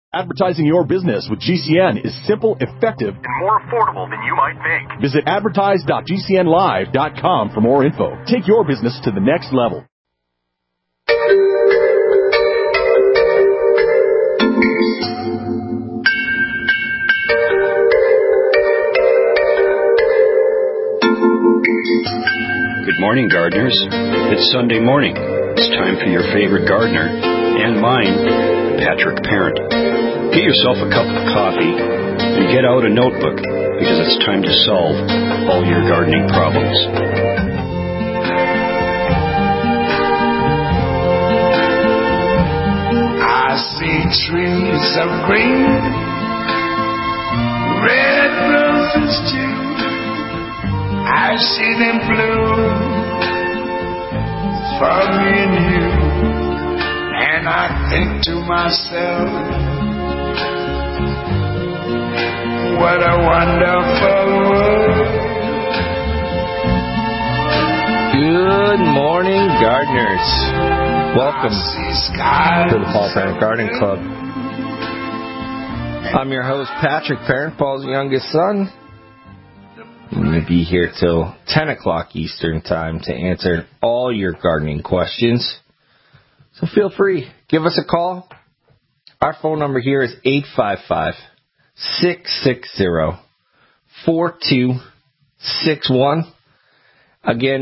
Advertising your business with GCN is simple, effective, and more affordable than you might think. Visit advertise.gcnlive.com for more info. Take your business to the next level. Good morning, gardeners. It's Sunday morning. It's time for your favorite gardener and mine, Patrick Parent. Get yourself a cup of coffee and get out a notebook because it's time to solve all your gardening problems. I see trees of green, red roses too. I see them bloom for me and you, and I think to myself, what a wonderful world. Good morning, gardeners. Welcome to the Paul Parent Gardening Club. I'm your host, Patrick Parent, Paul's youngest son. I'm going to be here till 10 o'clock Eastern Time to answer all your gardening questions. So feel free, give us a call. Our phone number here is 855-660-4261. Again,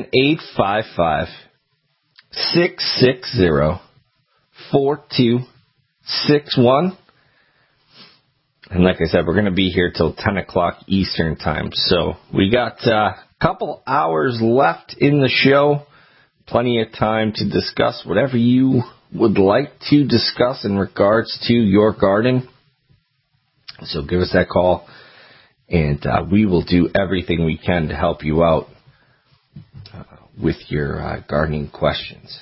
855-660-4261. And like I said, we're going to be here till 10 o'clock Eastern Time. So we got a couple hours left in the show. Plenty of time to discuss whatever you would like to discuss in regards to your garden. So give us that call, and we will do everything we can to help you out with your gardening questions.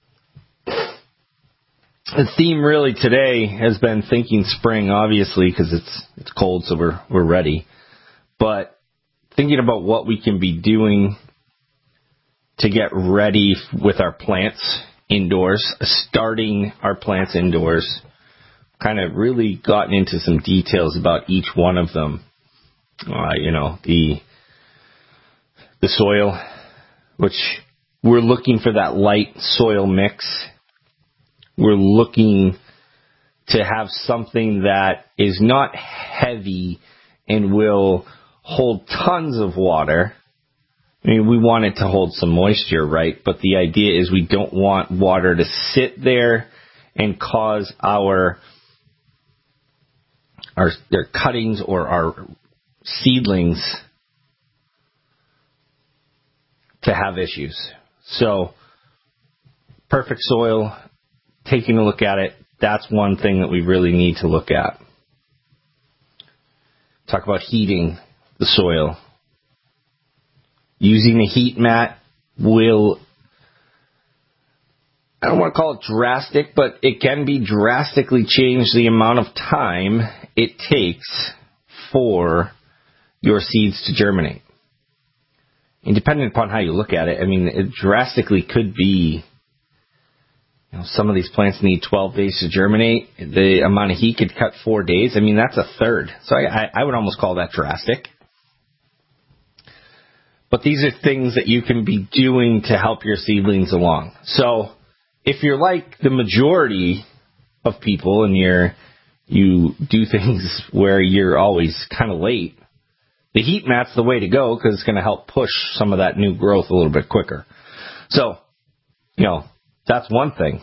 The theme really today has been thinking spring, obviously, because it's cold, so we're ready. But thinking about what we can be doing to get ready with our plants indoors, starting our plants indoors. Kind of really gotten into some details about each one of them. The soil, which we're looking for that light soil mix. We're looking to have something that is not heavy and will hold tons of water. I mean, we want it to hold some moisture, right? But the idea is we don't want water to sit there and cause our cuttings or our seedlings to have issues. So, perfect soil. Taking a look at it, that's one thing that we really need to look at. Talk about heating the soil. Using a heat mat will, I don't want to call it drastic, but it can be drastically change the amount of time it takes for your seeds to germinate. And depending upon how you look at it, I mean, it drastically could be, some of these plants need 12 days to germinate. The amount of heat could cut 4 days. I mean, that's a third. So I would almost call that drastic. But these are things that you can be doing to help your seedlings along. So if you're like the majority of people and you do things where you're always kind of late, the heat mat's the way to go because it's going to help push some of that new growth a little bit quicker. So, that's one thing.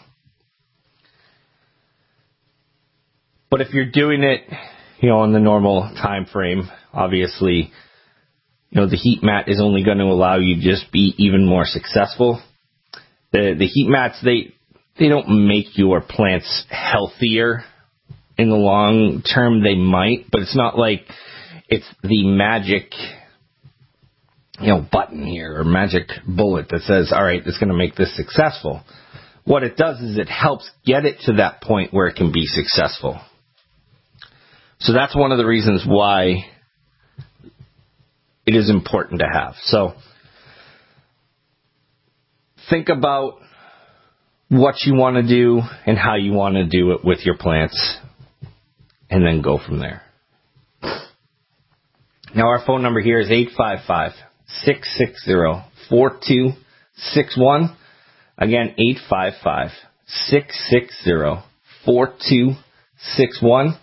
But if you're doing it, in the normal time frame, obviously, the heat mat is only going to allow you to just be even more successful. The heat mats, they don't make your plants healthier in the long term. They might, but it's not like it's the magic button here or magic bullet that says, all right, it's going to make this successful. What it does is it helps get it to that point where it can be successful. So that's one of the reasons why it is important to have. So think about what you want to do and how you want to do it with your plants. and then go from there. Now, our phone number here is 855-660-4261. Again, 855-660-4261.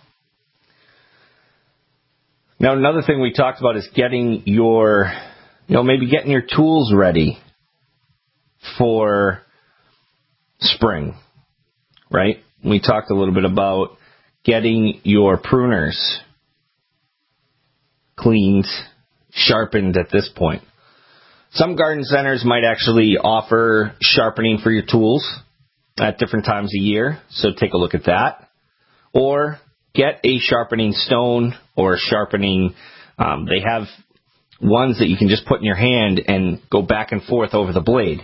Now, another thing we talked about is getting your, maybe getting your tools ready for spring, right? We talked a little bit about getting your pruners cleaned, sharpened at this point. Some garden centers might actually offer sharpening for your tools at different times of year, so take a look at that. Or get a sharpening stone or sharpening, they have ones that you can just put in your hand and go back and forth over the blade.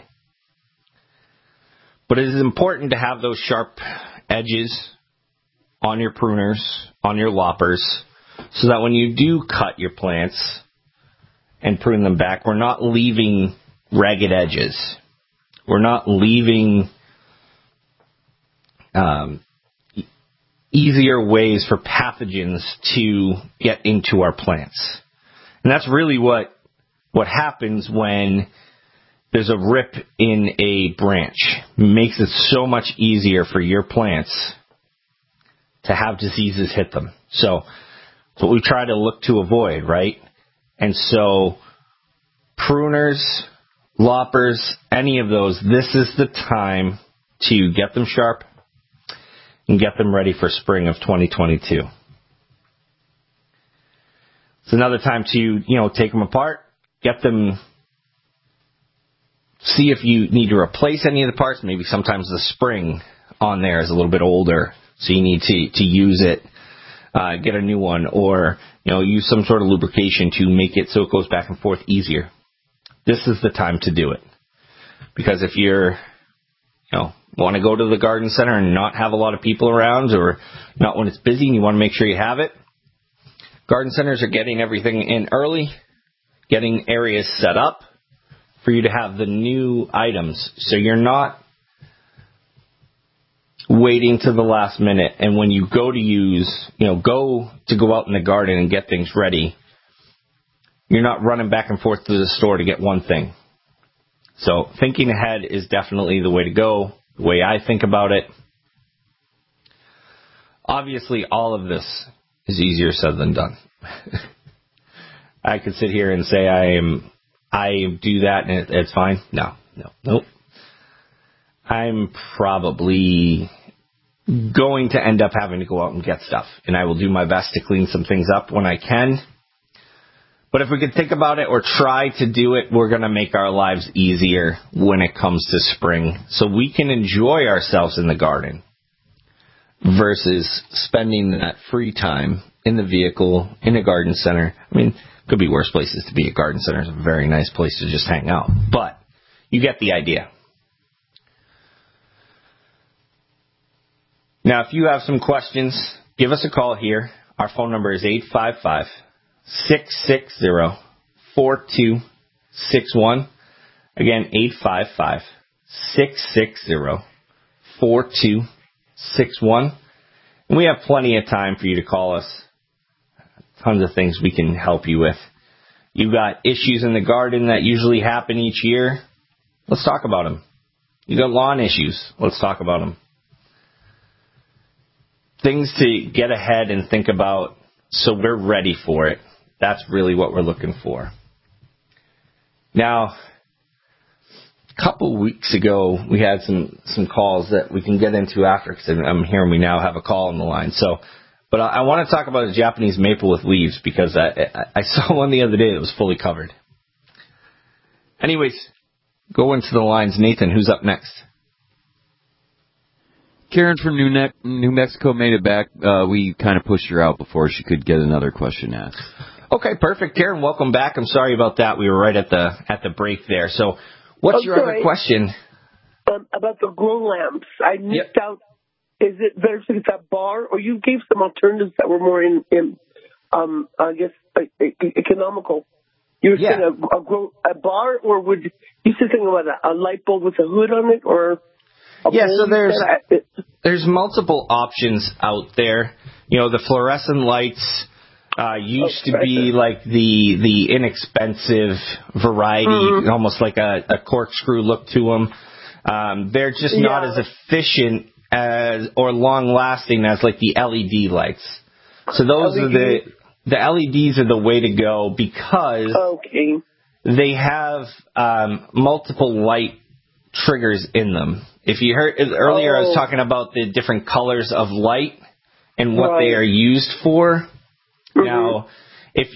But it is important to have those sharp edges on your pruners, on your loppers, so that when you do cut your plants and prune them back, we're not leaving ragged edges. We're not leaving easier ways for pathogens to get into our plants. And that's really what happens when there's a rip in a branch. It makes it so much easier for your plants to have diseases hit them. So it's what we try to look to avoid, right? And so pruners, loppers, any of those, this is the time to get them sharp and get them ready for spring of 2022. It's another time to, take them apart, get them, see if you need to replace any of the parts. Maybe sometimes the spring on there is a little bit older, so you need to use it, get a new one, or, use some sort of lubrication to make it so it goes back and forth easier. This is the time to do it. Because if you're, want to go to the garden center and not have a lot of people around, or not when it's busy and you want to make sure you have it, garden centers are getting everything in early, getting areas set up for you to have the new items. So you're not waiting to the last minute. And when you go to go out in the garden and get things ready, you're not running back and forth to the store to get one thing. So thinking ahead is definitely the way to go, the way I think about it. Obviously, all of this is easier said than done. I could sit here and say I do that and it's fine. Nope. I'm probably going to end up having to go out and get stuff, and I will do my best to clean some things up when I can. But if we could think about it or try to do it, we're going to make our lives easier when it comes to spring, so we can enjoy ourselves in the garden versus spending that free time in the vehicle, in a garden center. I mean, could be worse places to be. A garden center is a very nice place to just hang out, but you get the idea. Now, if you have some questions, give us a call here. Our phone number is 855-660-4261. Again, 855-660-4261. And we have plenty of time for you to call us. Tons of things we can help you with. You've got issues in the garden that usually happen each year. Let's talk about them. You got lawn issues. Let's talk about them. Things to get ahead and think about so we're ready for it. That's really what we're looking for. Now, a couple weeks ago, we had some calls that we can get into after, because I'm hearing we now have a call on the line. But I want to talk about a Japanese maple with leaves, because I saw one the other day that was fully covered. Anyways, go into the lines. Nathan, who's up next? Karen from New Mexico made it back. We kind of pushed her out before she could get another question asked. Okay, perfect. Karen, welcome back. I'm sorry about that. We were right at the break there. So what's your other question? About the grow lamps. I missed out. Is it better if it's a bar, or you gave some alternatives that were more economical? You were saying a bar, or would you say something about a light bulb with a hood on it, or? Yeah, so there's multiple options out there. You know, the fluorescent lights used to be like the inexpensive variety, almost like a corkscrew look to them. They're just not as efficient as or long-lasting as like the LED lights. So those are the LEDs are the way to go because they have multiple light triggers in them. If you heard earlier, I was talking about the different colors of light and what they are used for. Now, if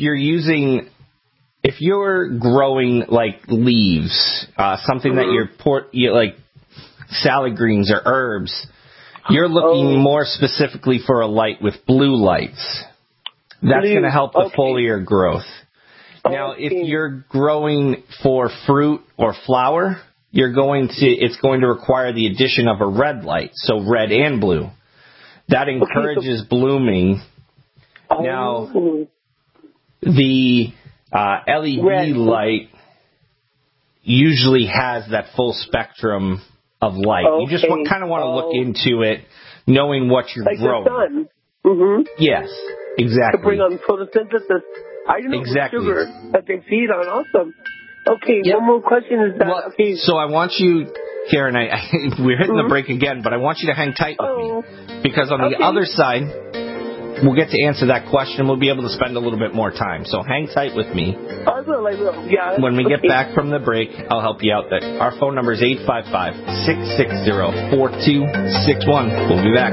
you're growing like leaves, something that you like salad greens or herbs, you're looking more specifically for a light with blue lights. That's going to help the foliar growth. Now, if you're growing for fruit or flower, it's going to require the addition of a red light, so red and blue. That encourages blooming. Now, the LED light usually has that full spectrum of light. You just kind of want to look into it, knowing what you're growing. Yes, exactly. To bring on photosynthesis. I didn't know sugar that they feed on. Awesome. Okay, one more question is that... So I want you, Karen, we're hitting the break again, but I want you to hang tight with me. Because on the other side, we'll get to answer that question. We'll be able to spend a little bit more time. So hang tight with me. I will. Yeah. When we get back from the break, I'll help you out there. Our phone number is 855-660-4261. We'll be back.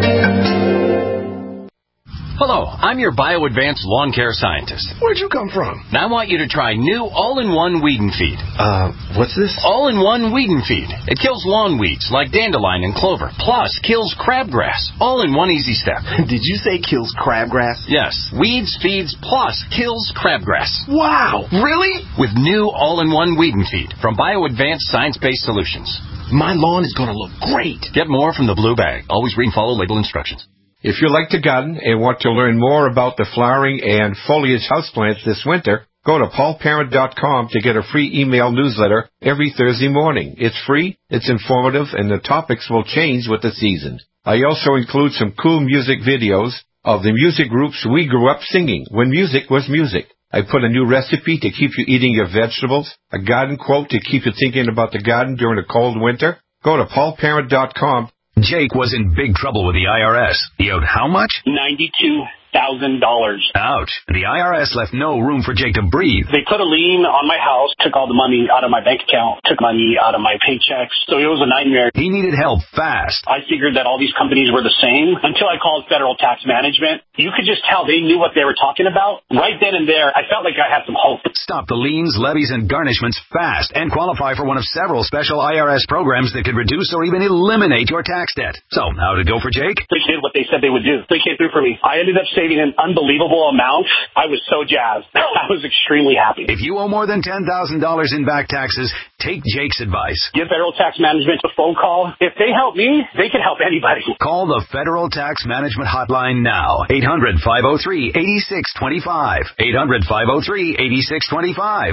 Hello, I'm your BioAdvanced lawn care scientist. Where'd you come from? Now I want you to try new all-in-one weed and feed. What's this? All-in-one weed and feed. It kills lawn weeds like dandelion and clover, plus kills crabgrass. All in one easy step. Did you say kills crabgrass? Yes. Weeds, feeds, plus kills crabgrass. Wow! Really? With new all-in-one weed and feed from BioAdvanced Science-Based Solutions. My lawn is going to look great. Get more from the blue bag. Always read and follow label instructions. If you like to garden and want to learn more about the flowering and foliage houseplants this winter, go to paulparent.com to get a free email newsletter every Thursday morning. It's free, it's informative, and the topics will change with the season. I also include some cool music videos of the music groups we grew up singing when music was music. I put a new recipe to keep you eating your vegetables, a garden quote to keep you thinking about the garden during a cold winter. Go to paulparent.com. Jake was in big trouble with the IRS. He owed how much? $92,000. Ouch. The IRS left no room for Jake to breathe. They put a lien on my house, took all the money out of my bank account, took money out of my paychecks. So it was a nightmare. He needed help fast. I figured that all these companies were the same until I called Federal Tax Management. You could just tell they knew what they were talking about. Right then and there, I felt like I had some hope. Stop the liens, levies, and garnishments fast and qualify for one of several special IRS programs that could reduce or even eliminate your tax debt. So, how'd it go for Jake? They did what they said they would do. They came through for me. I ended up saving an unbelievable amount. I was so jazzed. I was extremely happy. If you owe more than $10,000 in back taxes, take Jake's advice. Give Federal Tax Management a phone call. If they help me, they can help anybody. Call the Federal Tax Management Hotline now. 800-503-8625. 800-503-8625.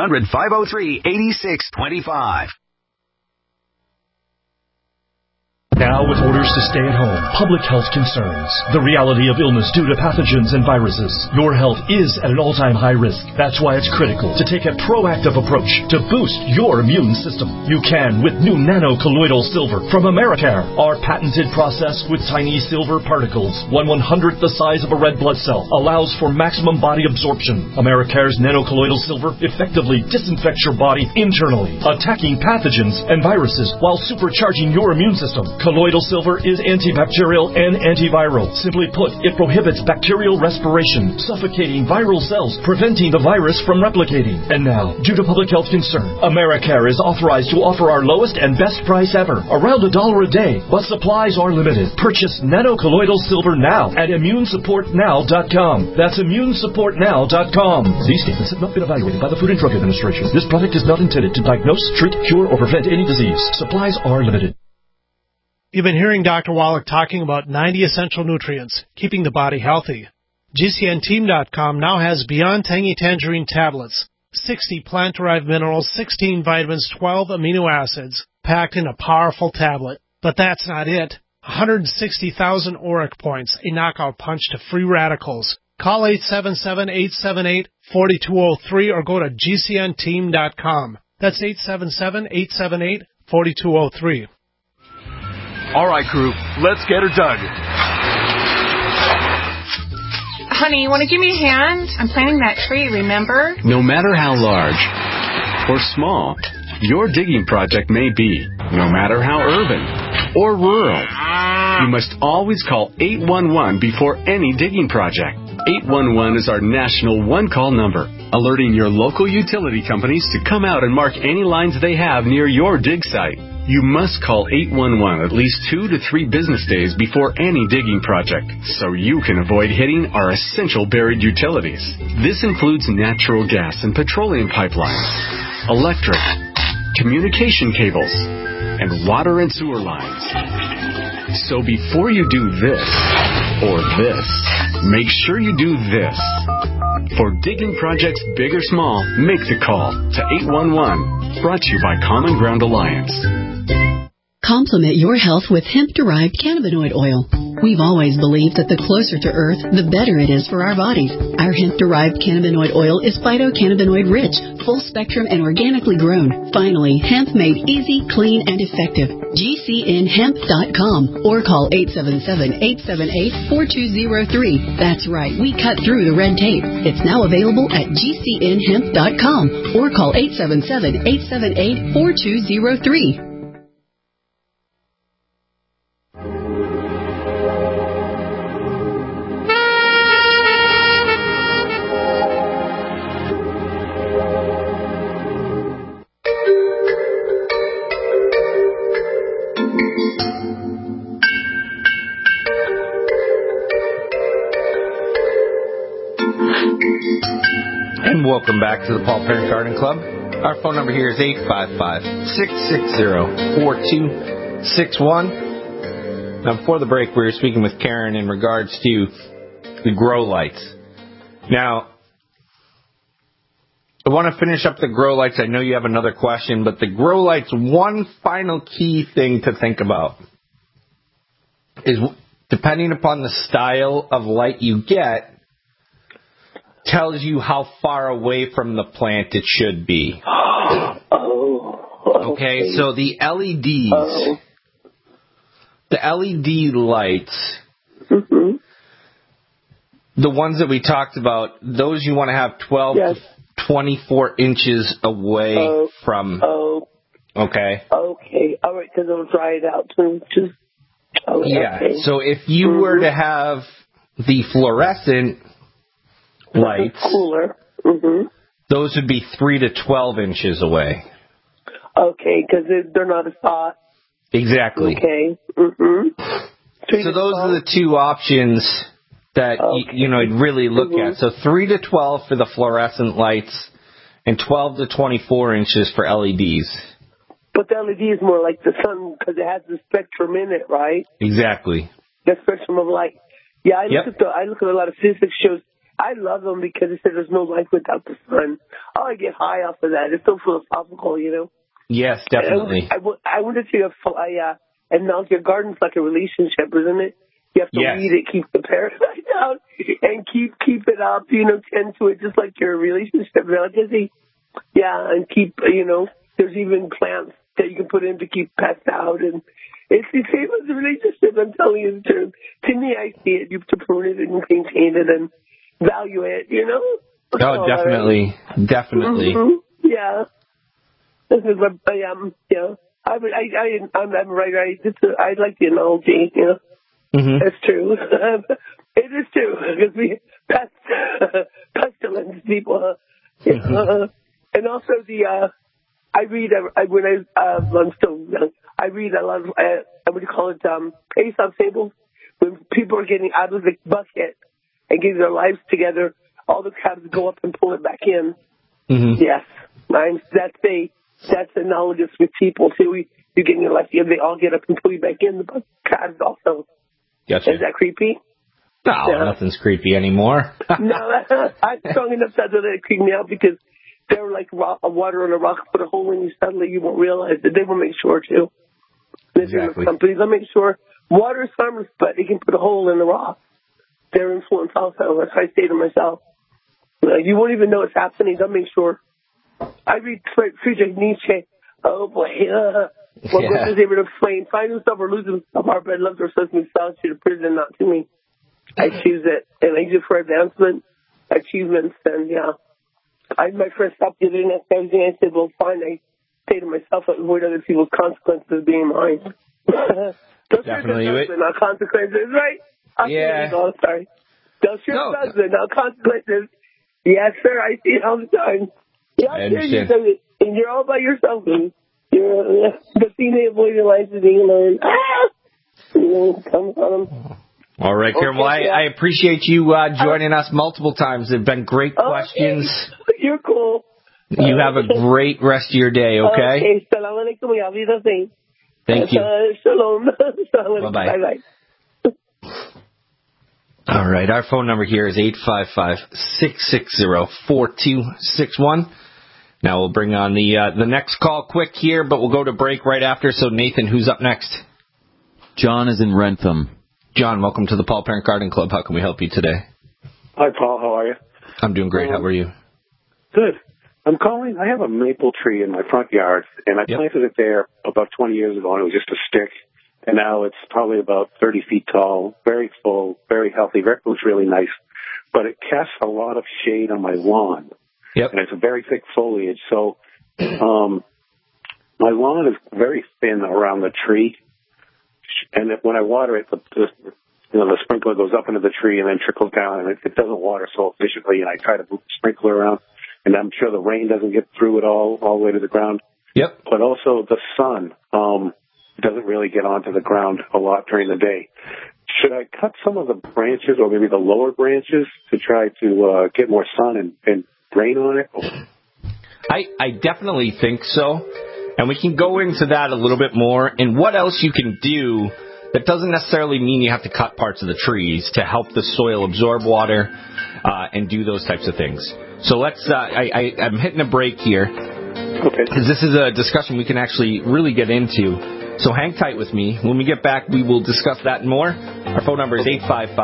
800-503-8625. Now with orders to stay at home, public health concerns, the reality of illness due to pathogens and viruses. Your health is at an all-time high risk. That's why it's critical to take a proactive approach to boost your immune system. You can with new nano-colloidal silver from Americare. Our patented process with tiny silver particles, 1/100th the size of a red blood cell, allows for maximum body absorption. Americare's nano-colloidal silver effectively disinfects your body internally, attacking pathogens and viruses while supercharging your immune system. Colloidal silver is antibacterial and antiviral. Simply put, it prohibits bacterial respiration, suffocating viral cells, preventing the virus from replicating. And now, due to public health concern, Americare is authorized to offer our lowest and best price ever, around $1 a day, but supplies are limited. Purchase nano-colloidal silver now at immunesupportnow.com. That's immunesupportnow.com. These statements have not been evaluated by the Food and Drug Administration. This product is not intended to diagnose, treat, cure, or prevent any disease. Supplies are limited. You've been hearing Dr. Wallach talking about 90 essential nutrients, keeping the body healthy. GCNteam.com now has Beyond Tangy Tangerine tablets, 60 plant-derived minerals, 16 vitamins, 12 amino acids, packed in a powerful tablet. But that's not it. 160,000 ORAC points, a knockout punch to free radicals. Call 877-878-4203 or go to GCNteam.com. That's 877-878-4203. All right, crew, let's get her dug. Honey, you want to give me a hand? I'm planting that tree, remember? No matter how large or small your digging project may be, no matter how urban or rural, you must always call 811 before any digging project. 811 is our national one-call number, alerting your local utility companies to come out and mark any lines they have near your dig site. You must call 811 at least 2 to 3 business days before any digging project, so you can avoid hitting our essential buried utilities. This includes natural gas and petroleum pipelines, electric, communication cables, and water and sewer lines. So before you do this or this, make sure you do this. For digging projects big or small, make the call to 811. Brought to you by Common Ground Alliance. Complement your health with hemp-derived cannabinoid oil. We've always believed that the closer to Earth, the better it is for our bodies. Our hemp-derived cannabinoid oil is phytocannabinoid-rich, full-spectrum, and organically grown. Finally, hemp made easy, clean, and effective. GCNhemp.com or call 877-878-4203. That's right, we cut through the red tape. It's now available at GCNhemp.com or call 877-878-4203. Welcome back to the Paul Parent Garden Club. Our phone number here is 855-660-4261. Now, before the break, we were speaking with Karen in regards to the grow lights. Now, I want to finish up the grow lights. I know you have another question, but the grow lights, one final key thing to think about is depending upon the style of light you get, tells you how far away from the plant it should be. Okay, so the LEDs, the LED lights, the ones that we talked about, those you want to have 12 to 24 inches away from. Okay. Okay, all right, because it'll dry it out. So if you were to have the fluorescent lights, cooler. Those would be 3 to 12 inches away. Okay, because they're not as hot. Exactly. Okay. So those are the two options that you'd really look at. So 3 to 12 for the fluorescent lights, and 12 to 24 inches for LEDs. But the LED is more like the sun because it has the spectrum in it, right? Exactly. The spectrum of light. Yeah, I look at a lot of physics shows. I love them because it says there's no life without the sun. Oh, I get high off of that. It's so philosophical, you know. Yes, definitely. I wanted to and now your garden's like a relationship, isn't it? You have to weed it, keep the parasite out, and keep it up, tend to it just like your relationship. And keep, there's even plants that you can put in to keep pests out, and it's the same as a relationship. I'm telling you the truth. To me, I see it. You have to prune it and maintain it and value it, Oh, definitely. Definitely. Yeah. I'm right. I like the analogy, It's true. It is true, because we pestilence people, and also I read, when I'm still young, I read a lot of, what do you call it, Aesop fables, when people are getting out of the bucket and getting their lives together, all the crabs go up and pull it back in. Yes. That's analogous with people, too. You're getting your life together, they all get up and pull you back in, the crabs also. Gotcha. Is that creepy? No, nothing's creepy anymore. No, I'm strong enough that it creeped me out because they were like water on a rock, put a hole in you, suddenly you won't realize it. They will make sure to. Exactly. Companies, I make sure water is harmless, but it can put a hole in the rock. Their influence also. That's what I say to myself. You won't even know it's happening. I'll make sure. I read Friedrich Nietzsche. Oh, boy. What God is able to explain. Find himself or lose himself. Our bread loves or says himself to the prison, not to me. I choose it. And I use it for advancement, achievements, and, my first stopped getting that everything. I said, well, fine. I say to myself, avoid other people's consequences being mine. Definitely. Not consequences, right? Sorry. Don't shoot husband, not consequences. Yes, sir. I see it all the time. Yeah, I understand. And you're all by yourself. And you're the thing they avoid your life is being alone. Come on. All right, Karen. Well, I appreciate you joining us multiple times. They've been great questions. You're cool. You have a great rest of your day, okay? Okay. Salam alaikum. Thank you. Shalom. Bye-bye. Bye-bye. All right, our phone number here is 855-660-4261. Now we'll bring on the next call quick here, but we'll go to break right after. So, Nathan, who's up next? John is in Rentham. John, welcome to the Paul Parent Garden Club. How can we help you today? Hi, Paul. How are you? I'm doing great. How are you? Good. I'm calling. I have a maple tree in my front yard, and I planted it there about 20 years ago, and it was just a stick. And now it's probably about 30 feet tall, very full, very healthy. It looks really nice. But it casts a lot of shade on my lawn. Yep. And it's a very thick foliage. So my lawn is very thin around the tree. And when I water it, the sprinkler goes up into the tree and then trickles down, and it doesn't water so efficiently. And I try to move the sprinkler around, and I'm sure the rain doesn't get through it all the way to the ground. Yep. But also the sun doesn't really get onto the ground a lot during the day. Should I cut some of the branches or maybe the lower branches to try to get more sun and rain on it? I definitely think so. And we can go into that a little bit more. And what else you can do that doesn't necessarily mean you have to cut parts of the trees to help the soil absorb water and do those types of things. So let's, I'm hitting a break here. Okay. Because this is a discussion we can actually really get into. So hang tight with me. When we get back, we will discuss that and more. Our phone number is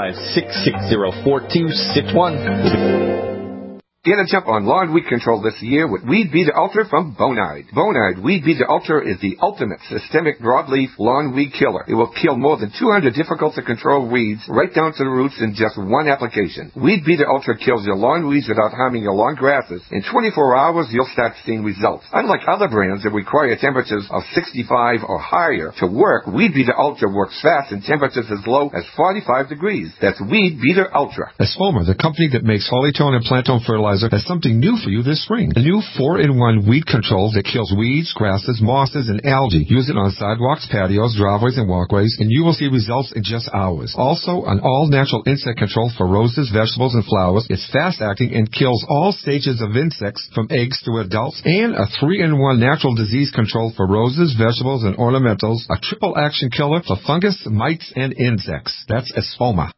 855-660-4261. Get a jump on lawn weed control this year with Weed Beater Ultra from Bonide. Bonide Weed Beater Ultra is the ultimate systemic broadleaf lawn weed killer. It will kill more than 200 difficult-to-control weeds right down to the roots in just one application. Weed Beater Ultra kills your lawn weeds without harming your lawn grasses. In 24 hours, you'll start seeing results. Unlike other brands that require temperatures of 65 or higher to work, Weed Beater Ultra works fast in temperatures as low as 45 degrees. That's Weed Beater Ultra. Espoma, the company that makes Hollytone and Plantone fertilizer, has something new for you this spring. A new 4-in-1 weed control that kills weeds, grasses, mosses, and algae. Use it on sidewalks, patios, driveways, and walkways, and you will see results in just hours. Also, an all-natural insect control for roses, vegetables, and flowers. It's fast-acting and kills all stages of insects from eggs to adults. And a 3-in-1 natural disease control for roses, vegetables, and ornamentals. A triple-action killer for fungus, mites, and insects. That's Espoma.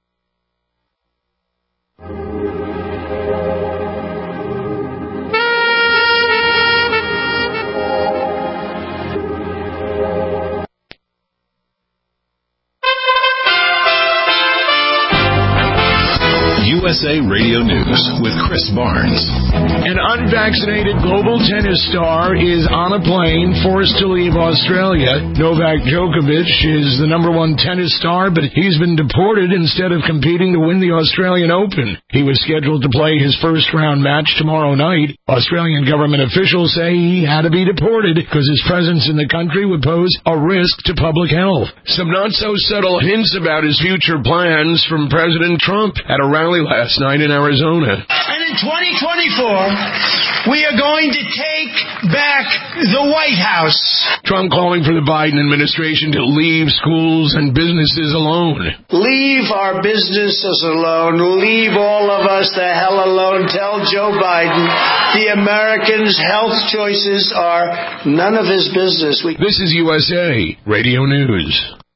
USA Radio News with Chris Barnes. An unvaccinated global tennis star is on a plane forced to leave Australia. Novak Djokovic is the #1 tennis star, but he's been deported instead of competing to win the Australian Open. He was scheduled to play his first-round match tomorrow night. Australian government officials say he had to be deported because his presence in the country would pose a risk to public health. Some not-so-subtle hints about his future plans from President Trump at a rally last night in Arizona. And in 2024, we are going to take back the White House. Trump calling for the Biden administration to leave schools and businesses alone. Leave our businesses alone. Leave all of us the hell alone. Tell Joe Biden the Americans' health choices are none of his business. This is USA Radio News.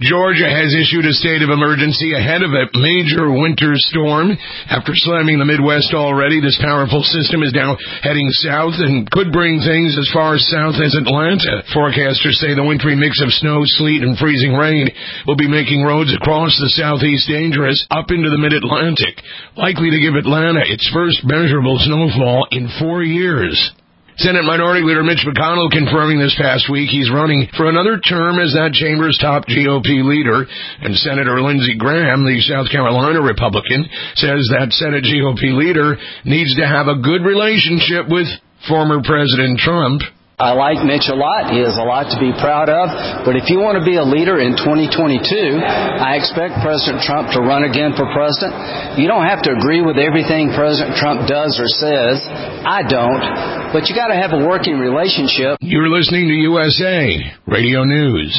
Georgia has issued a state of emergency ahead of a major winter storm. After slamming the Midwest already, this powerful system is now heading south and could bring things as far south as Atlanta. Forecasters say the wintry mix of snow, sleet, and freezing rain will be making roads across the southeast dangerous up into the mid-Atlantic, likely to give Atlanta its first measurable snowfall in 4 years. Senate Minority Leader Mitch McConnell confirming this past week he's running for another term as that chamber's top GOP leader. And Senator Lindsey Graham, the South Carolina Republican, says that Senate GOP leader needs to have a good relationship with former President Trump. I like Mitch a lot. He has a lot to be proud of. But if you want to be a leader in 2022, I expect President Trump to run again for president. You don't have to agree with everything President Trump does or says. I don't. But you got to have a working relationship. You're listening to USA Radio News.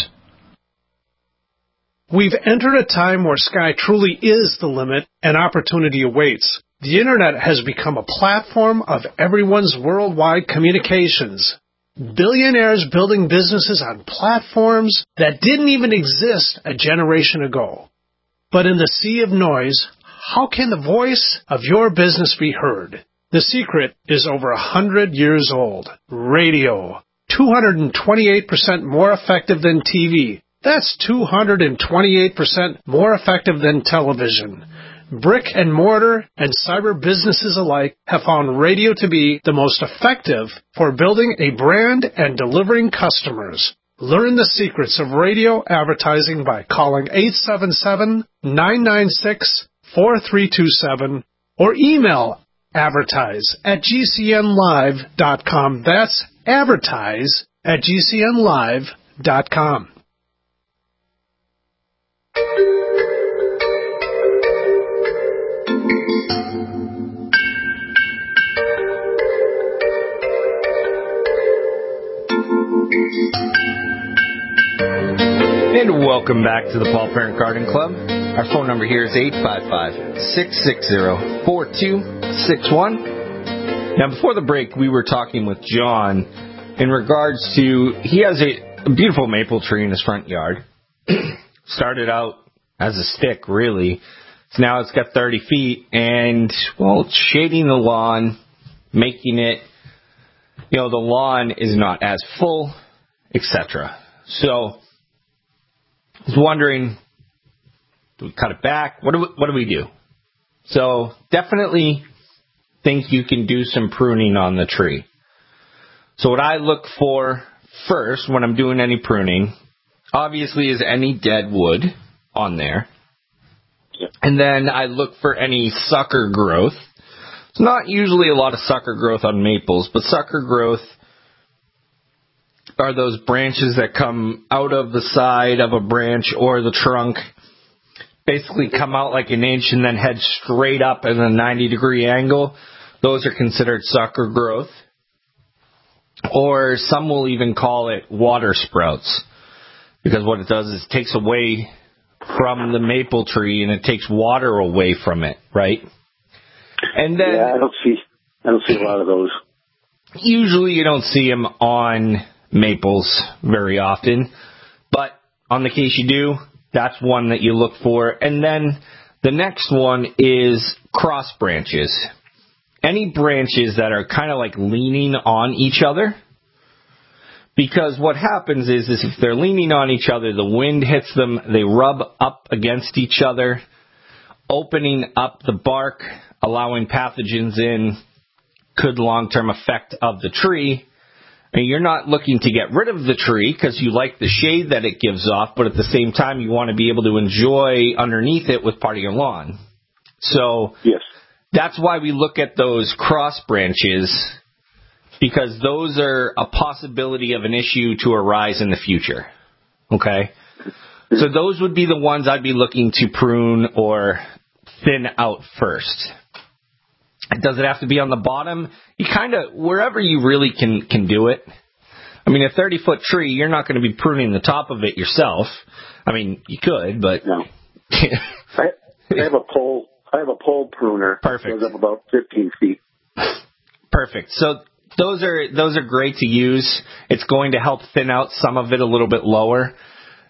We've entered a time where sky truly is the limit and opportunity awaits. The Internet has become a platform of everyone's worldwide communications. Billionaires building businesses on platforms that didn't even exist a generation ago. But in the sea of noise, how can the voice of your business be heard? The secret is over 100 years old. Radio. 228% more effective than TV. That's 228% more effective than television. Brick and mortar and cyber businesses alike have found radio to be the most effective for building a brand and delivering customers. Learn the secrets of radio advertising by calling 877-996-4327 or email advertise@gcnlive.com. That's advertise@gcnlive.com. And welcome back to the Paul Parent Garden Club. Our phone number here is 855-660-4261. Now, before the break, we were talking with John in regards to, he has a beautiful maple tree in his front yard. Started out as a stick, really. So now it's got 30 feet, and, well, it's shading the lawn, making it, the lawn is not as full, etc. So, I was wondering, do we cut it back? What do we do? So definitely think you can do some pruning on the tree. So what I look for first when I'm doing any pruning, obviously, is any dead wood on there. And then I look for any sucker growth. It's not usually a lot of sucker growth on maples, but sucker growth are those branches that come out of the side of a branch or the trunk, basically come out like an inch and then head straight up at a 90-degree angle. Those are considered sucker growth. Or some will even call it water sprouts, because what it does is it takes away from the maple tree and it takes water away from it, right? And then I don't see a lot of those. Usually you don't see them on maples very often, but on the case you do, that's one that you look for. And then the next one is cross branches. Any branches that are kind of like leaning on each other, because what happens is if they're leaning on each other, the wind hits them, they rub up against each other, opening up the bark, allowing pathogens in, could long-term affect of the tree. And you're not looking to get rid of the tree because you like the shade that it gives off, but at the same time you want to be able to enjoy underneath it with part of your lawn. So yes, that's why we look at those cross branches, because those are a possibility of an issue to arise in the future. Okay? So those would be the ones I'd be looking to prune or thin out first. Does it have to be on the bottom? You kind of, wherever you really can do it. I mean, a 30-foot tree, you're not going to be pruning the top of it yourself. I mean, you could, but no. I have a pole pruner. Perfect. It goes up about 15 feet. Perfect. So those are great to use. It's going to help thin out some of it a little bit lower.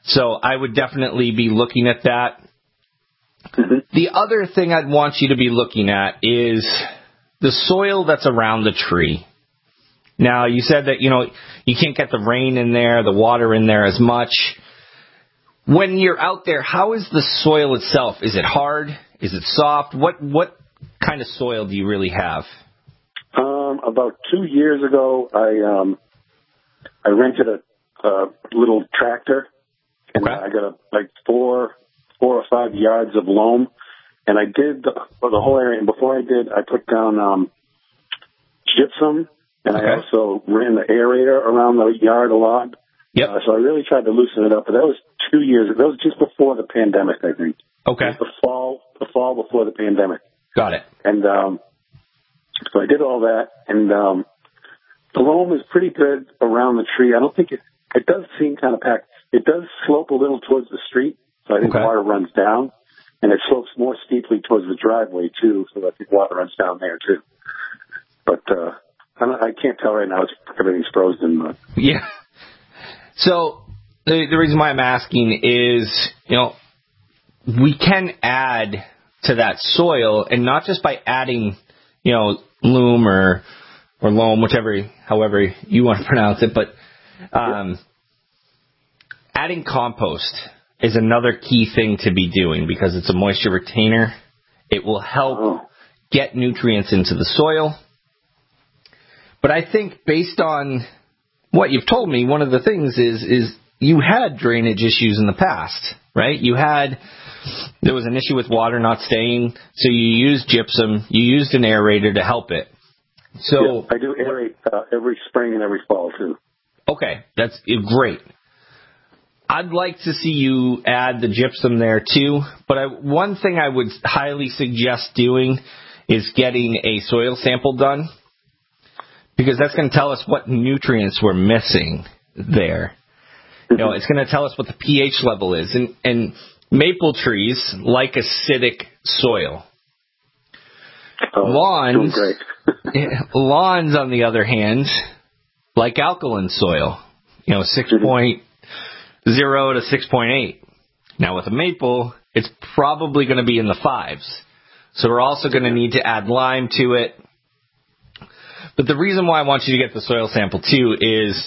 So I would definitely be looking at that. Mm-hmm. The other thing I'd want you to be looking at is the soil that's around the tree. Now, you said that, you can't get the rain in there, the water in there as much. When you're out there, how is the soil itself? Is it hard? Is it soft? What kind of soil do you really have? About 2 years ago, I rented a little tractor, and I got like 4 or 5 yards of loam, and I did the whole area. And before I did, I put down gypsum, and I also ran the aerator around the yard a lot. Yep. So I really tried to loosen it up, but that was 2 years ago. That was just before the pandemic, I think. Okay. The fall before the pandemic. Got it. And so I did all that, and the loam is pretty good around the tree. I don't think it does seem kind of packed. It does slope a little towards the street, so I think water runs down, and it slopes more steeply towards the driveway, too, so I think water runs down there, too. But I can't tell right now. Everything's frozen. But. Yeah. So the reason why I'm asking is, we can add to that soil, and not just by adding, loam or loam, however you want to pronounce it, but adding compost is another key thing to be doing because it's a moisture retainer. It will help get nutrients into the soil. But I think based on what you've told me, one of the things is you had drainage issues in the past, right? There was an issue with water not staying, so you used gypsum, you used an aerator to help it. So I do aerate every spring and every fall, too. Okay, that's great. I'd like to see you add the gypsum there, too, but one thing I would highly suggest doing is getting a soil sample done, because that's going to tell us what nutrients we're missing there. It's going to tell us what the pH level is. And maple trees like acidic soil. Lawns, lawns, on the other hand, like alkaline soil. 6.0 to 6.8. Now, with a maple, it's probably going to be in the 5s. So we're also going to need to add lime to it. But the reason why I want you to get the soil sample, too, is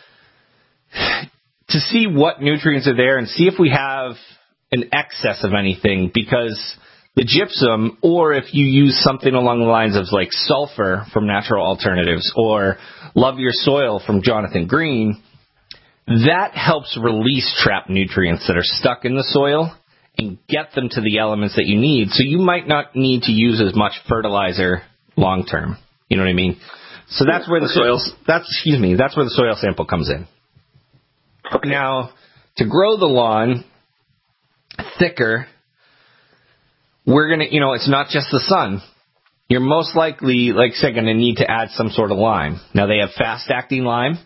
to see what nutrients are there and see if we have an excess of anything, because the gypsum, or if you use something along the lines of like sulfur from Natural Alternatives or Love Your Soil from Jonathan Green, that helps release trapped nutrients that are stuck in the soil and get them to the elements that you need. So you might not need to use as much fertilizer long term. You know what I mean? So that's where the soil sample comes in. Okay. Now, to grow the lawn thicker, we're going to, it's not just the sun. You're most likely, like I said, going to need to add some sort of lime. Now, they have fast-acting lime,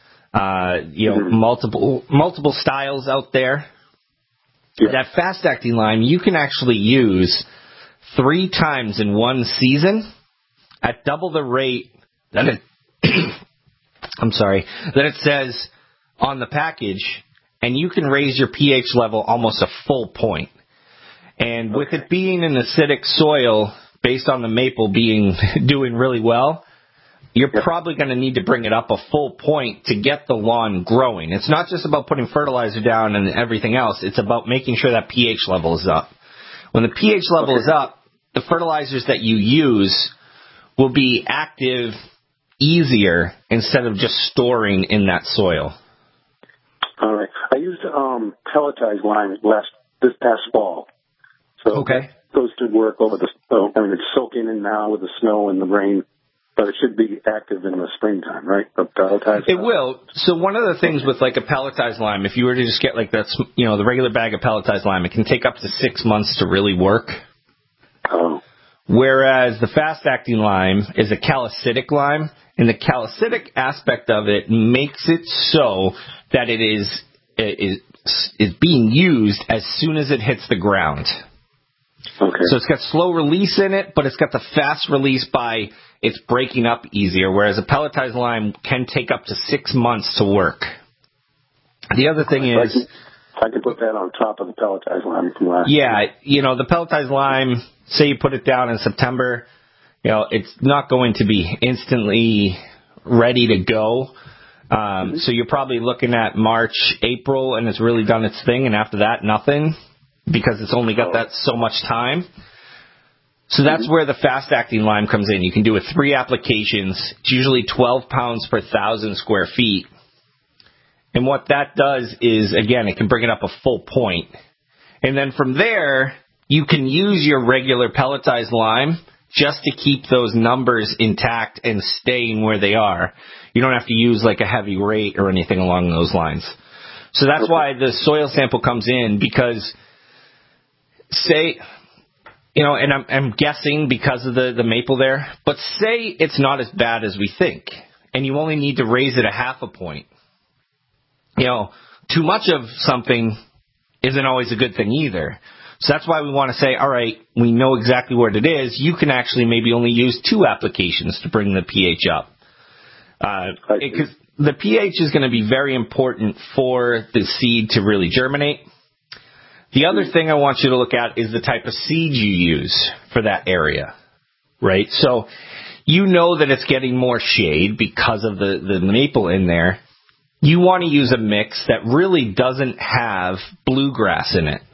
multiple styles out there. Yeah. That fast-acting lime, you can actually use 3 times in one season at double the rate that it says on the package, and you can raise your pH level almost a full point. And with it being an acidic soil, based on the maple doing really well, you're probably going to need to bring it up a full point to get the lawn growing. It's not just about putting fertilizer down and everything else. It's about making sure that pH level is up. When the pH level is up, the fertilizers that you use will be active easier instead of just storing in that soil. All right. I used pelletized lime this past fall. So those should work over the snow. I mean, it's soaking in now with the snow and the rain, but it should be active in the springtime, right? It will. So one of the things with like a pelletized lime, if you were to just get like that, the regular bag of pelletized lime, it can take up to 6 months to really work. Oh. Whereas the fast-acting lime is a calicidic lime, and the calicidic aspect of it makes it so that it is being used as soon as it hits the ground. Okay. So it's got slow release in it, but it's got the fast release by it's breaking up easier, whereas a pelletized lime can take up to 6 months to work. The other thing is... I can put that on top of the pelletized lime from last year. Yeah, the pelletized lime, say you put it down in September, it's not going to be instantly ready to go. So you're probably looking at March, April, and it's really done its thing, and after that, nothing, because it's only got that so much time. So that's where the fast-acting lime comes in. You can do it 3 applications. It's usually 12 pounds per 1,000 square feet. And what that does is, again, it can bring it up a full point. And then from there, you can use your regular pelletized lime just to keep those numbers intact and staying where they are. You don't have to use like a heavy rate or anything along those lines. So that's why the soil sample comes in, because say, and I'm guessing because of the maple there, but say it's not as bad as we think, and you only need to raise it a half a point. Too much of something isn't always a good thing either. So that's why we want to say, all right, we know exactly what it is. You can actually maybe only use 2 applications to bring the pH up. Because the pH is going to be very important for the seed to really germinate. The other thing I want you to look at is the type of seed you use for that area, right? So that it's getting more shade because of the maple in there. You want to use a mix that really doesn't have bluegrass in it.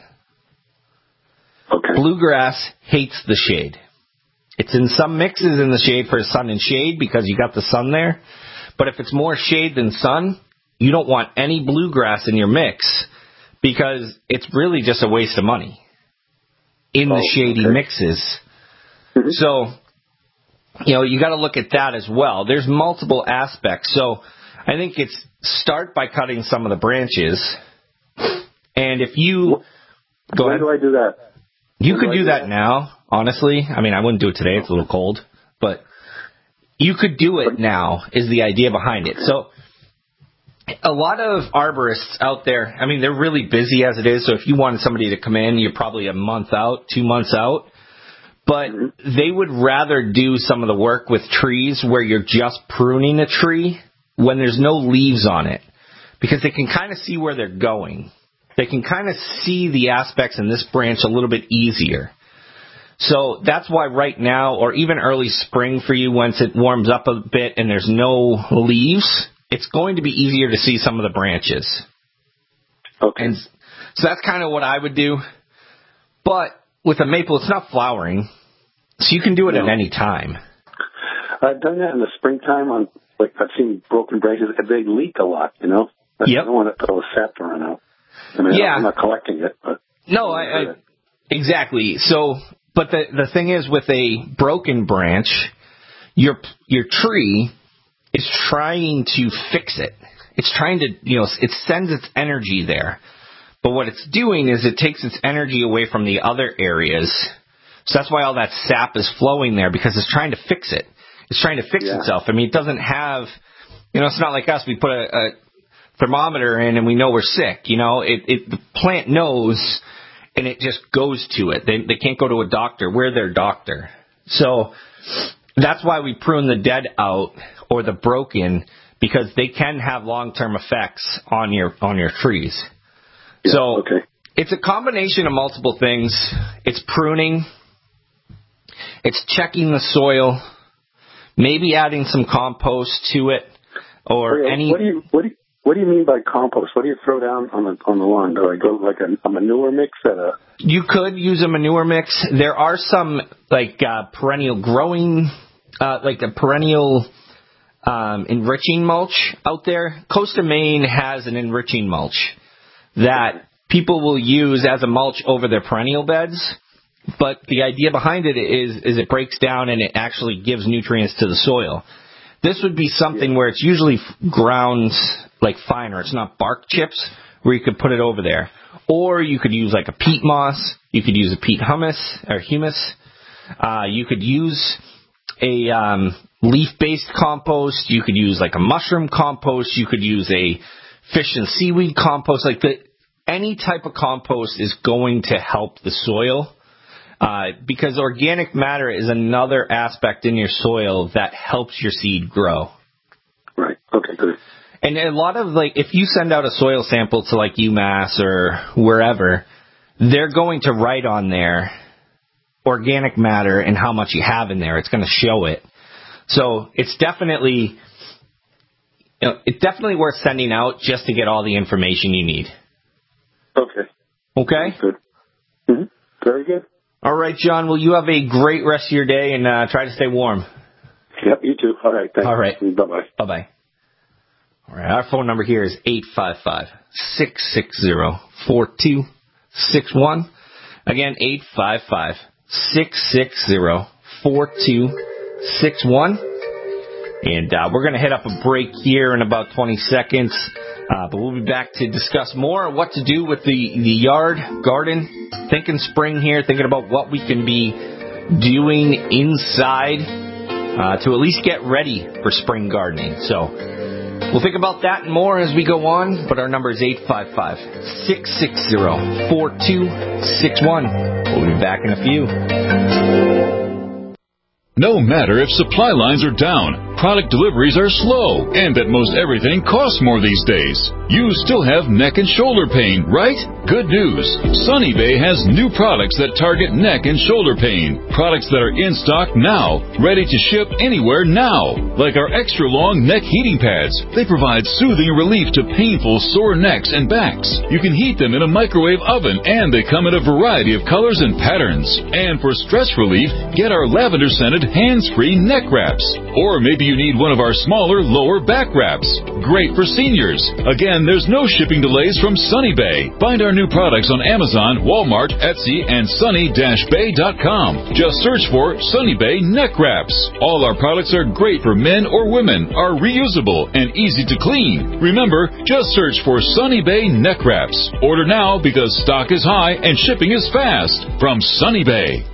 Okay. Bluegrass hates the shade. It's in some mixes in the shade for sun and shade because you got the sun there. But if it's more shade than sun, you don't want any bluegrass in your mix because it's really just a waste of money in the shady mixes. So, you got to look at that as well. There's multiple aspects. So I think it's start by cutting some of the branches. And if you... Go ahead. When do I do that? You could do that now, honestly. I mean, I wouldn't do it today. It's a little cold. But you could do it now is the idea behind it. So a lot of arborists out there, I mean, they're really busy as it is. So if you wanted somebody to come in, you're probably a month out, 2 months out. But they would rather do some of the work with trees where you're just pruning a tree when there's no leaves on it, because they can kind of see where they're going. They can kind of see the aspects in this branch a little bit easier. So that's why right now, or even early spring for you, once it warms up a bit and there's no leaves, it's going to be easier to see some of the branches. Okay. And so that's kind of what I would do. But with a maple, it's not flowering, so you can do it at any time. I've done that in the springtime. I've seen broken branches. They leak a lot, I don't want the sap to run out. I mean, I'm not collecting it, but... No, exactly. So, but the thing is, with a broken branch, your tree is trying to fix it. It's trying to, it sends its energy there. But what it's doing is it takes its energy away from the other areas. So that's why all that sap is flowing there, because it's trying to fix it. It's trying to fix itself. I mean, it doesn't have, it's not like us. We put a thermometer in and we know we're sick. The plant knows, and it just goes to it. They can't go to a doctor. We're their doctor. So that's why we prune the dead out or the broken, because they can have long-term effects on your trees. Yeah, so it's a combination of multiple things. It's pruning. It's checking the soil. Maybe adding some compost to it, or any. What do you mean by compost? What do you throw down on the lawn? Do I go like a manure mix You could use a manure mix. There are some perennial growing, like a perennial enriching mulch out there. Costa Maine has an enriching mulch that people will use as a mulch over their perennial beds. But the idea behind it is it breaks down and it actually gives nutrients to the soil. This would be something where it's usually ground like finer. It's not bark chips, where you could put it over there. Or you could use like a peat moss. You could use a peat humus. You could use a leaf-based compost. You could use like a mushroom compost. You could use a fish and seaweed compost. Any type of compost is going to help the soil. Because organic matter is another aspect in your soil that helps your seed grow. Right. Okay, good. And a lot of, like, if you send out a soil sample to, like, UMass or wherever, they're going to write on there organic matter and how much you have in there. It's going to show it. So it's definitely worth sending out just to get all the information you need. Okay. Okay? Good. Mm-hmm. Very good. All right, John. Well, you have a great rest of your day, and try to stay warm. Yep, you too. All right, thanks. All right. Bye-bye. Bye-bye. All right, our phone number here is 855-660-4261. Again, 855-660-4261. And we're going to hit up a break here in about 20 seconds. But we'll be back to discuss more what to do with the yard, garden. Thinking spring here, thinking about what we can be doing inside to at least get ready for spring gardening. So we'll think about that and more as we go on. But our number is 855-660-4261. We'll be back in a few. No matter if supply lines are down, product deliveries are slow, and that most everything costs more these days, you still have neck and shoulder pain, right? Good news. Sunny Bay has new products that target neck and shoulder pain. Products that are in stock now, ready to ship anywhere now. Like our extra long neck heating pads. They provide soothing relief to painful sore necks and backs. You can heat them in a microwave oven, and they come in a variety of colors and patterns. And for stress relief, get our lavender scented hands-free neck wraps. Or maybe you need one of our smaller lower back wraps. Great for seniors. Again, there's no shipping delays from Sunny Bay. Find our new products on Amazon, Walmart, Etsy, and sunny-bay.com. Just search for Sunny Bay neck wraps. All our products are great for men or women, are reusable, and easy to clean. Remember, just search for Sunny Bay neck wraps. Order now because stock is high and shipping is fast. From Sunny Bay.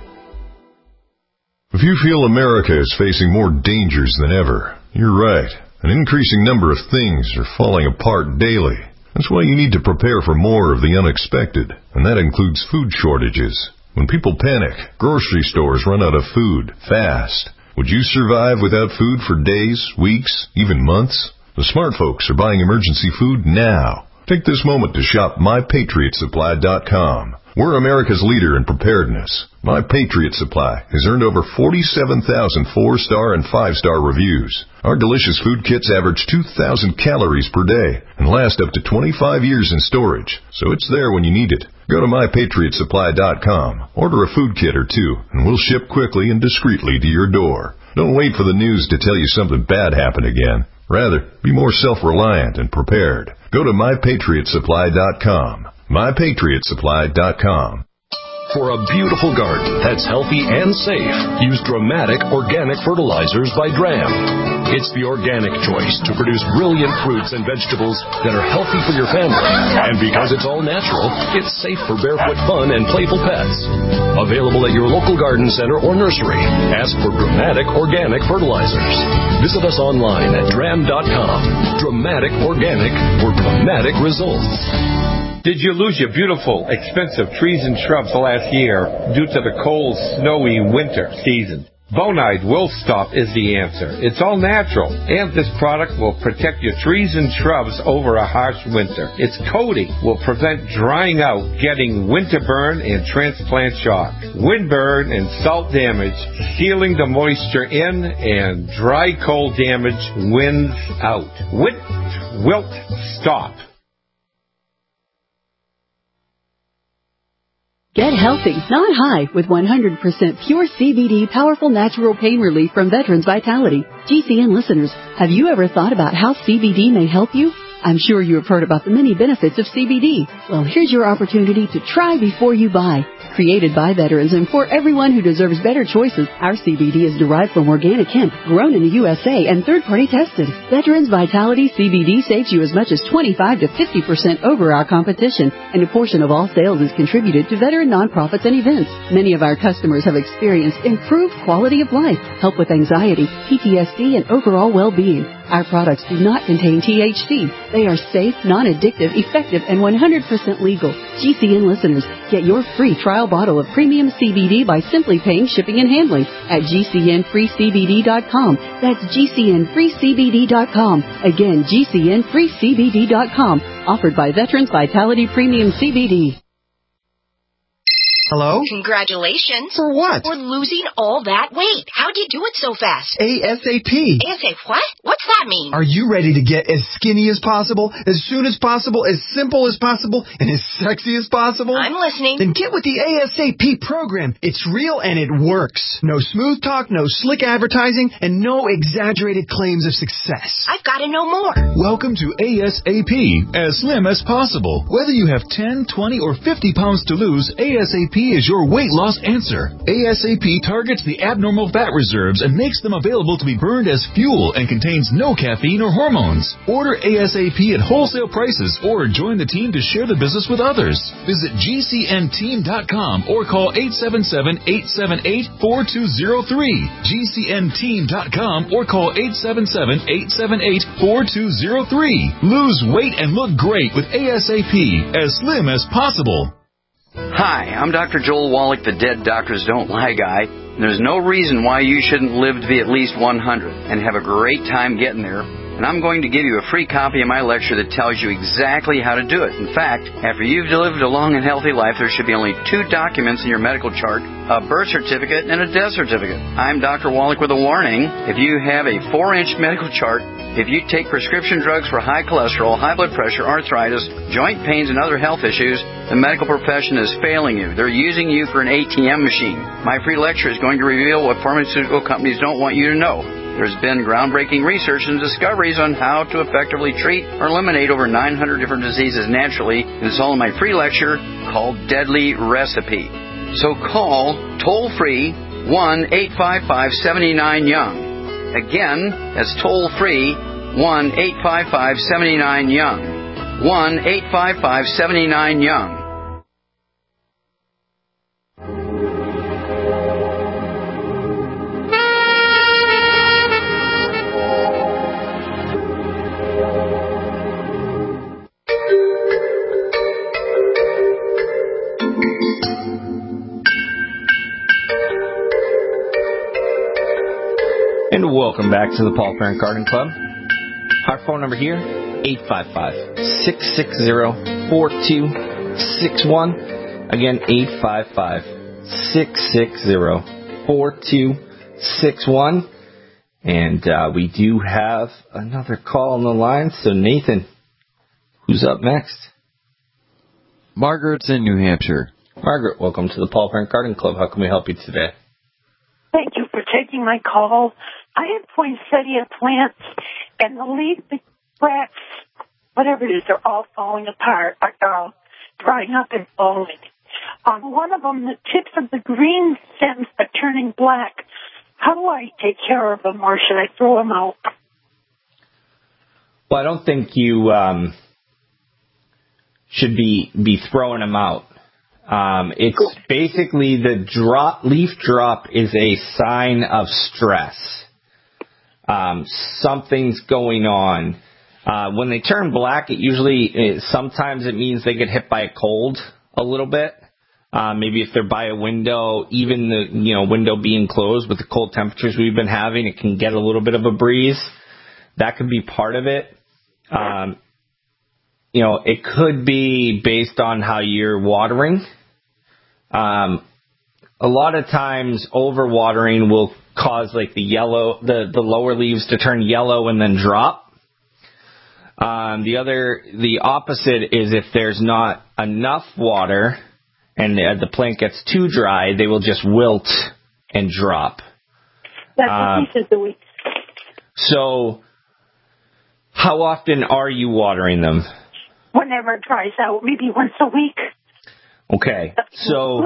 If you feel America is facing more dangers than ever, you're right. An increasing number of things are falling apart daily. That's why you need to prepare for more of the unexpected, and that includes food shortages. When people panic, grocery stores run out of food fast. Would you survive without food for days, weeks, even months? The smart folks are buying emergency food now. Take this moment to shop MyPatriotSupply.com. We're America's leader in preparedness. My Patriot Supply has earned over 47,000 4-star and 5-star reviews. Our delicious food kits average 2,000 calories per day and last up to 25 years in storage, so it's there when you need it. Go to MyPatriotSupply.com, order a food kit or two, and we'll ship quickly and discreetly to your door. Don't wait for the news to tell you something bad happened again. Rather, be more self-reliant and prepared. Go to MyPatriotSupply.com. MyPatriotSupply.com. For a beautiful garden that's healthy and safe, use Dramatic Organic Fertilizers by Dram. It's the organic choice to produce brilliant fruits and vegetables that are healthy for your family. And because it's all natural, it's safe for barefoot fun and playful pets. Available at your local garden center or nursery. Ask for Dramatic Organic Fertilizers. Visit us online at dram.com. Dramatic Organic for dramatic results. Did you lose your beautiful, expensive trees and shrubs last year due to the cold, snowy winter season? Bonide Will Stop is the answer. It's all natural, and this product will protect your trees and shrubs over a harsh winter. Its coating will prevent drying out, getting winter burn and transplant shock, wind burn and salt damage, sealing the moisture in, and dry cold damage winds out. Wilt Stop. Get healthy, not high, with 100% pure CBD powerful natural pain relief from Veterans Vitality. GCN listeners, have you ever thought about how CBD may help you? I'm sure you have heard about the many benefits of CBD. Well, here's your opportunity to try before you buy. Created by veterans and for everyone who deserves better choices, our CBD is derived from organic hemp, grown in the USA and third-party tested. Veterans Vitality CBD saves you as much as 25 to 50% over our competition, and a portion of all sales is contributed to veteran nonprofits and events. Many of our customers have experienced improved quality of life, help with anxiety, PTSD, and overall well-being. Our products do not contain THC. They are safe, non-addictive, effective, and 100% legal. GCN listeners, get your free trial bottle of premium CBD by simply paying shipping and handling at GCNFreeCBD.com. That's GCNFreeCBD.com. Again, GCNFreeCBD.com. Offered by Veterans Vitality Premium CBD. Hello? Congratulations. For what? For losing all that weight. How'd you do it so fast? ASAP. ASAP what? What's that mean? Are you ready to get as skinny as possible, as soon as possible, as simple as possible, and as sexy as possible? I'm listening. Then get with the ASAP program. It's real and it works. No smooth talk, no slick advertising, and no exaggerated claims of success. I've got to know more. Welcome to ASAP, as slim as possible. Whether you have 10, 20, or 50 pounds to lose, ASAP is your weight loss answer. ASAP targets the abnormal fat reserves and makes them available to be burned as fuel and contains no caffeine or hormones. Order ASAP at wholesale prices or join the team to share the business with others. Visit GCNteam.com or call 877-878-4203. GCNteam.com or call 877-878-4203. Lose weight and look great with ASAP, as slim as possible. Hi, I'm Dr. Joel Wallach, the Dead Doctors Don't Lie guy. And there's no reason why you shouldn't live to be at least 100 and have a great time getting there. And I'm going to give you a free copy of my lecture that tells you exactly how to do it. In fact, after you've lived a long and healthy life, there should be only 2 documents in your medical chart, a birth certificate and a death certificate. I'm Dr. Wallach with a warning. If you have a 4-inch medical chart, if you take prescription drugs for high cholesterol, high blood pressure, arthritis, joint pains, and other health issues, the medical profession is failing you. They're using you for an ATM machine. My free lecture is going to reveal what pharmaceutical companies don't want you to know. There's been groundbreaking research and discoveries on how to effectively treat or eliminate over 900 different diseases naturally, and it's all in my free lecture called Deadly Recipe. So call toll-free 1-855-79-YOUNG. Again, that's toll-free 1-855-79-YOUNG. 1-855-79-YOUNG. And welcome back to the Paul Parent Garden Club. Our phone number here, 855-660-4261. Again, 855-660-4261. And we do have another call on the line. So, Nathan, who's up next? Margaret's in New Hampshire. Margaret, welcome to the Paul Parent Garden Club. How can we help you today? Thank you for taking my call. I have poinsettia plants, and the leaf bracts, whatever it is, they're all falling apart, drying up and falling. On one of them, the tips of the green stems are turning black. How do I take care of them, or should I throw them out? Well, I don't think you should be throwing them out. It's basically the leaf drop is a sign of stress. Something's going on. When they turn black, sometimes it means they get hit by a cold a little bit. Maybe if they're by a window, even the window being closed with the cold temperatures we've been having, it can get a little bit of a breeze. That could be part of it. It could be based on how you're watering. A lot of times overwatering will cause like the lower leaves to turn yellow and then drop. The opposite is if there's not enough water and the plant gets too dry, they will just wilt and drop. That's what he said the week. So how often are you watering them? Whenever it dries out, maybe once a week. Okay, so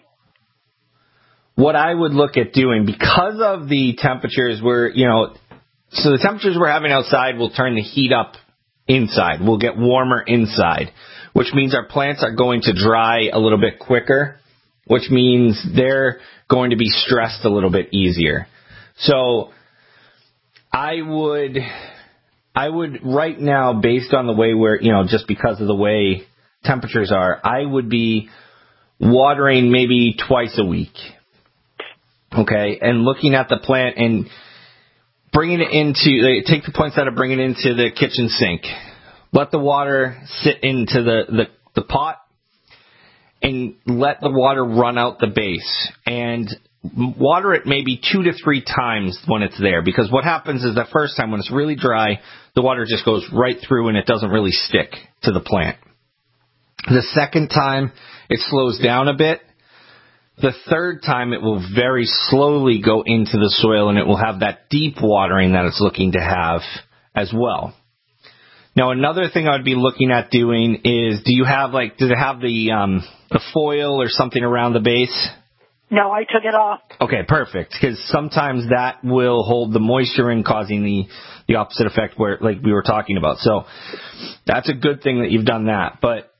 what I would look at doing, because of the temperatures so the temperatures we're having outside will turn the heat up inside. We'll get warmer inside, which means our plants are going to dry a little bit quicker, which means they're going to be stressed a little bit easier. So I would I would right now, based on the way just because of the way temperatures are, I would be watering maybe twice a week. Okay, and looking at the plant and bringing it into, take the poinsettia, bring it into the kitchen sink. Let the water sit into the pot and let the water run out the base. And water it maybe 2 to 3 times when it's there. Because what happens is the first time when it's really dry, the water just goes right through and it doesn't really stick to the plant. The second time, it slows down a bit. The third time, it will very slowly go into the soil, and it will have that deep watering that it's looking to have as well. Now, another thing I'd be looking at doing is, does it have the foil or something around the base? No, I took it off. Okay, perfect, because sometimes that will hold the moisture in, causing the opposite effect where, like we were talking about. So that's a good thing that you've done that. But,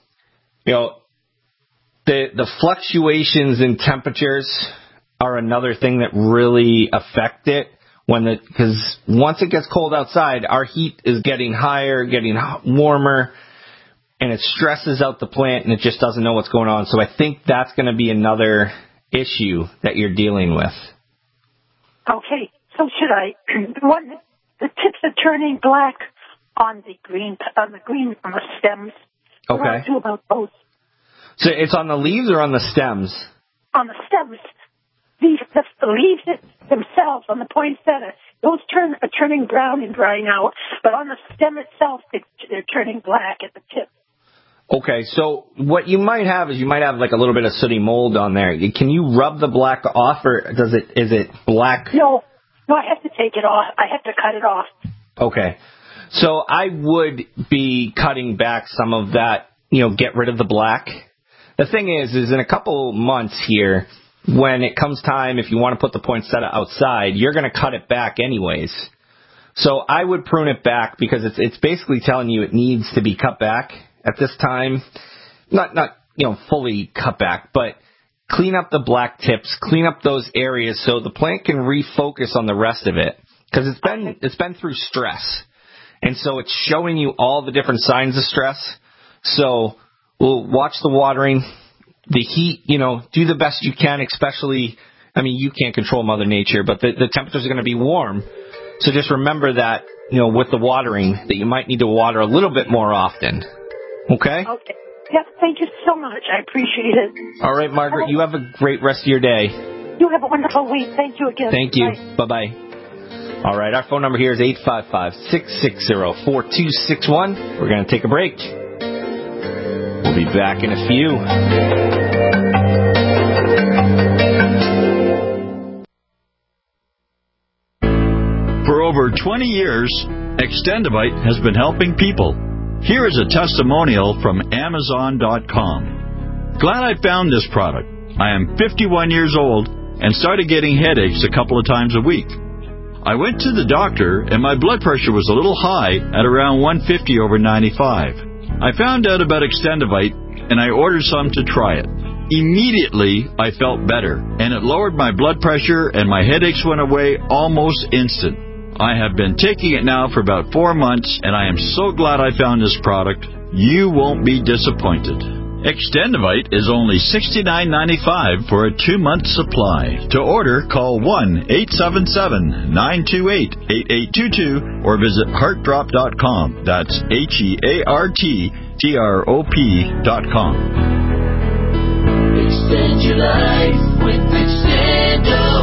the fluctuations in temperatures are another thing that really affect it. Because once it gets cold outside, our heat is getting higher, getting warmer, and it stresses out the plant, and it just doesn't know what's going on. So I think that's going to be another issue that you're dealing with. Okay, so should I? The tips are turning black on the green on the stems. Okay. What do I do about those? So it's on the leaves or on the stems? On the stems. The leaves themselves, on the poinsettia, those are turning brown and drying out. But on the stem itself, they're turning black at the tip. Okay, so what you might have is like a little bit of sooty mold on there. Can you rub the black off, or is it black? No, I have to take it off. I have to cut it off. Okay. So I would be cutting back some of that, get rid of the black. The thing is in a couple months here, when it comes time, if you want to put the poinsettia outside, you're going to cut it back anyways. So I would prune it back because it's basically telling you it needs to be cut back at this time. Not fully cut back, but clean up the black tips, clean up those areas so the plant can refocus on the rest of it. Because it's been through stress. And so it's showing you all the different signs of stress. So we'll watch the watering, the heat, do the best you can, especially, you can't control Mother Nature, but the temperatures are going to be warm. So just remember that, with the watering, that you might need to water a little bit more often. Okay? Okay. Yes, thank you so much. I appreciate it. All right, Margaret, you have a great rest of your day. You have a wonderful week. Thank you again. Thank you. Bye-bye. All right, our phone number here is 855-660-4261. We're going to take a break. We'll be back in a few. For over 20 years, Extendivite has been helping people. Here is a testimonial from Amazon.com. Glad I found this product. I am 51 years old and started getting headaches a couple of times a week. I went to the doctor and my blood pressure was a little high at around 150/95. I found out about Extendivite and I ordered some to try it. Immediately, I felt better and it lowered my blood pressure and my headaches went away almost instant. I have been taking it now for about 4 months and I am so glad I found this product. You won't be disappointed. Extendivite is only $69.95 for a 2-month supply. To order, call 1-877-928-8822 or visit heartdrop.com. That's HEARTDROP.com. Extend your life with Extendivite.